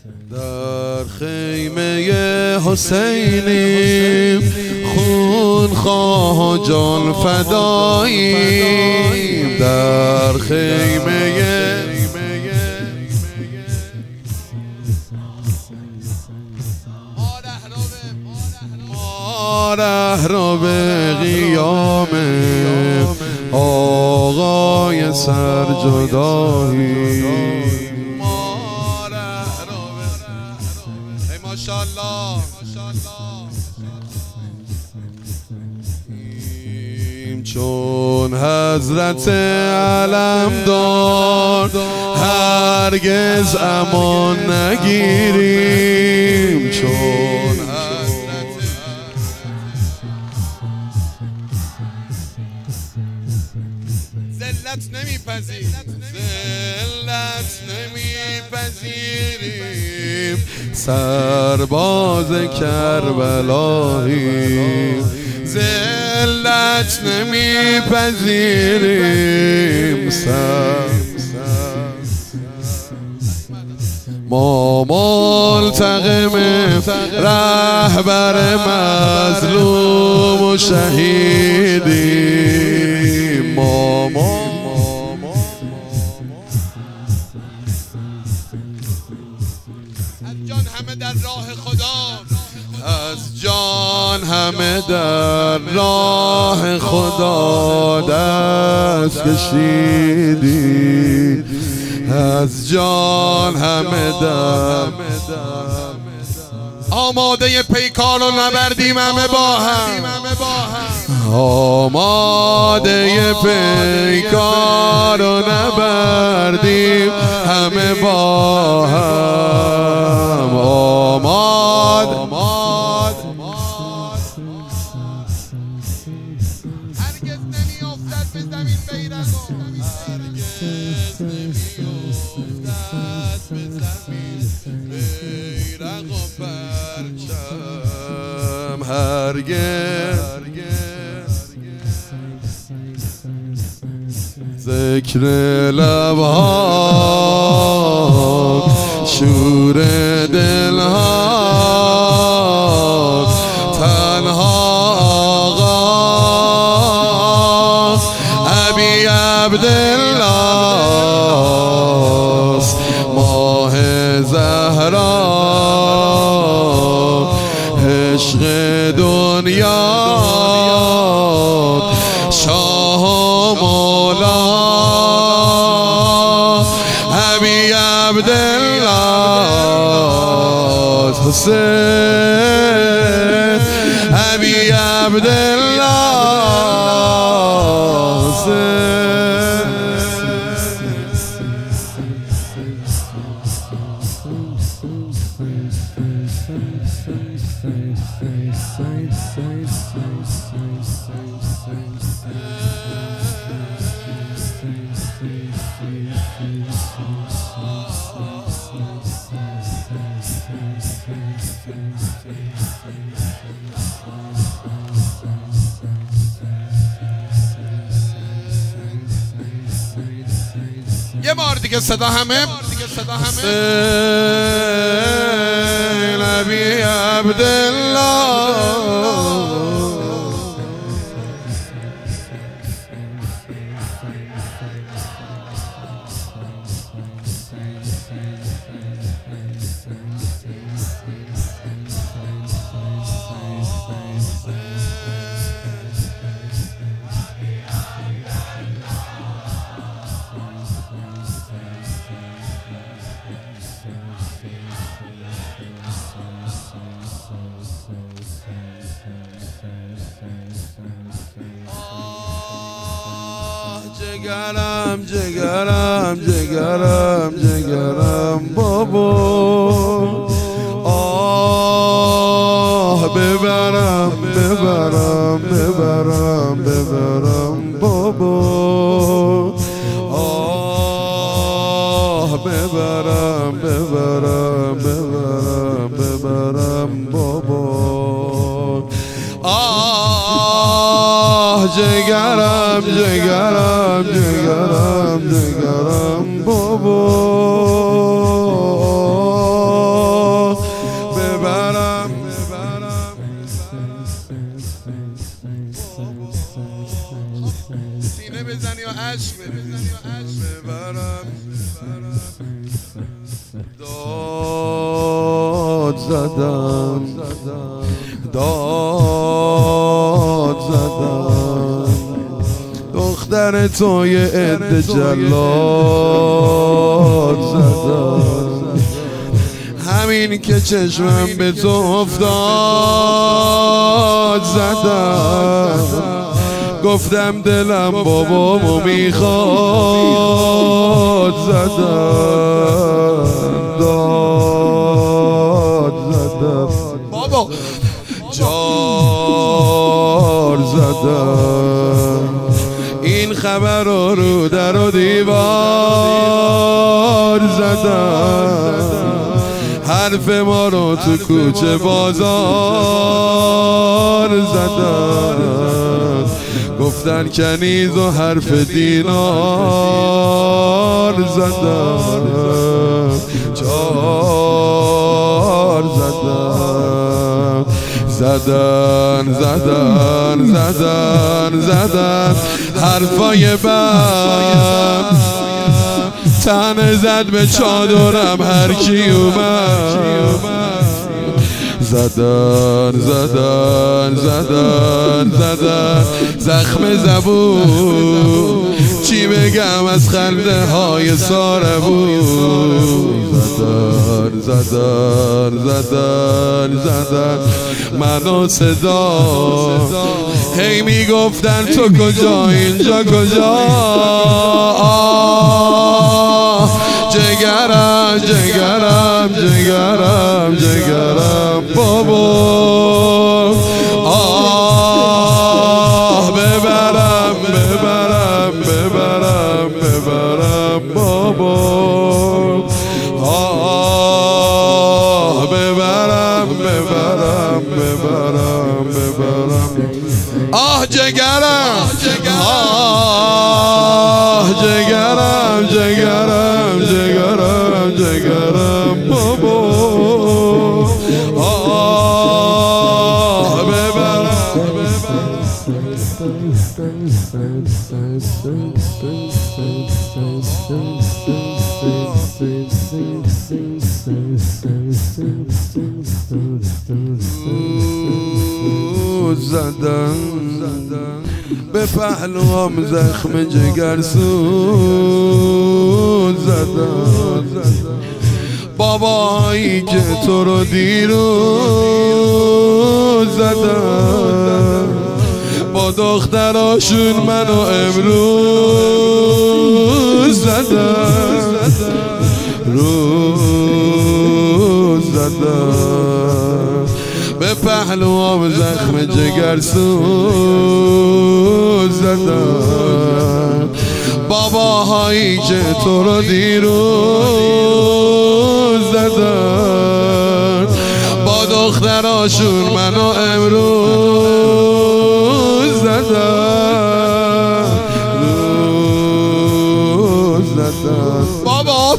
در خیمه حسینیم خونخواه و جان فداییم. در خیمه ما رهرو به قیام آقای سرجدایی. ماشاءالله چون حضرت علمدار هرگز امان نگیریم. چون ذلت نمیپذیریم، سرباز کربلاییم. ذلت نمیپذیریم، ما ملتقم رهبر مظلوم و شهیدیم. از جان همه در راه خدا، از جان همه در راه خدا دست کشیدیم. از جان همه در آماده پیکار و نبردیم همه با هم. آماده پیکار و نبردیم همه با هم. هرگز نمیافتد به زمین بیرق و پرچم، هرگز ذکر لبها شور دلها تنها آغاز ابی عبدالله ماه زهرا عشق دنیا شاه و مولا ابی عبدالله حسین ابی عبدالله یه بار دیگه صدا همه نبی عبدالله جگرم جگرم جگرم جگرم بابا آه ببرم ببرم ببرم ببرم بابا آه ببرم ببرم ببرم ببرم بابا آه جگرم جگرم جگرم جگرم بابا داد زدم داد زدم دختر تو یه عده جلاد زدم همین که چشمم به تو افتاد زدم گفتم دلم بابامو میخواد زدم داد زدم بابا جار زدم این خبر رو در و دیوار زدم حرف ما رو تو کوچه بازار زدم گفتن کنیز و حرف دینار زدم چار زدم زدن زدن زدن زدن حرفای بد تنه زد به چادرم هر کی اومد زدن زدن زدن زدن زخم زبون چی بگم از خنده های ساربون زدن زدن زدن زدن منو صدا هی میگفتن تو کجا اینجا کجا جگرم جگرم جگرم جگرم بابا ببرم ببرم ببرم ببرم بابا ببرم ببرم ببرم ببرم جگرم جگرم جگرم جگرم جگرم بابا ببرم زدن به پهلوام زخم جگر سوز زدن بابایی که تو رو دیروز زدن با دختراشون منو امروز زدن روز زدن به پهلوام زخم جگر سوز زدن باباهایی که تو رو دیروز زدن با دختراشون منو امروز زدن روز زدن بابا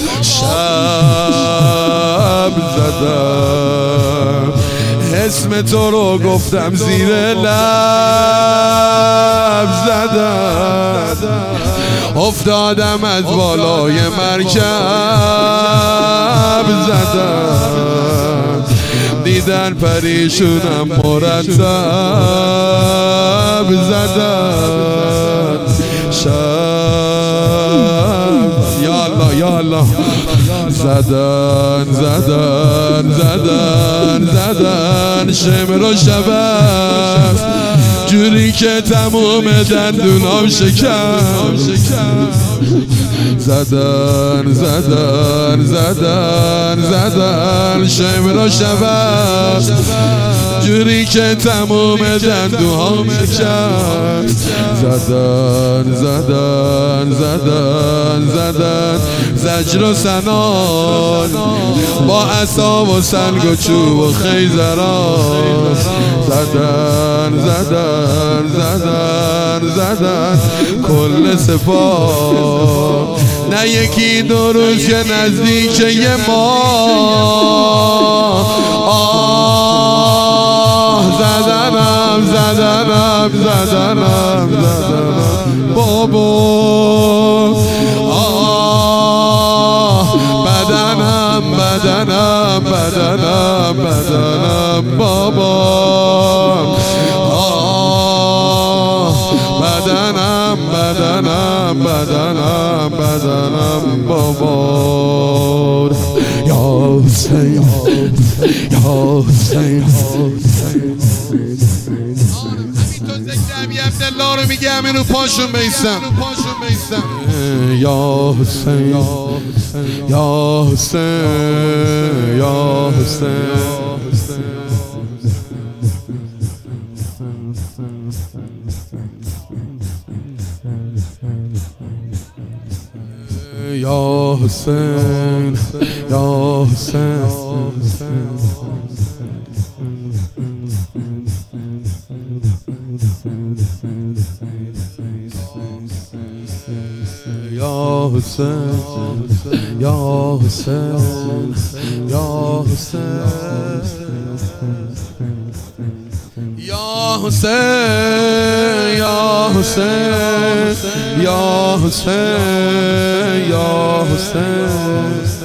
شب زدن اسم تو رو گفتم زیر لب زدم افتادم از بالای مرکب زدم دیدن پریشونم مرتب زدم شب یا الله یا الله زدن زدن زدن زدن شمر و شبست جوری که تموم دندونام شکم زدن زدن زدن زدن شمر و شبست جوری که تموم دندونام شکم زدن زدن زدن زدن زجر و سنان با عصا و سنگ و چوب و خیزران زدن زدن زدن زدن کل سپاه نه یکی دو روز که نزدیک یه ماه زدنم زدنم زدنم زدنم بابا بدنم بابا، بدنم بابا. یا حسین یا حسین عبدالله رو میگه همین رو پاشون بیستم. یا حسین یا حسین یا حسین یا حسین یا حسین یا حسین یا حسین یا حسین یا حسین یا حسین یا حسین یا حسین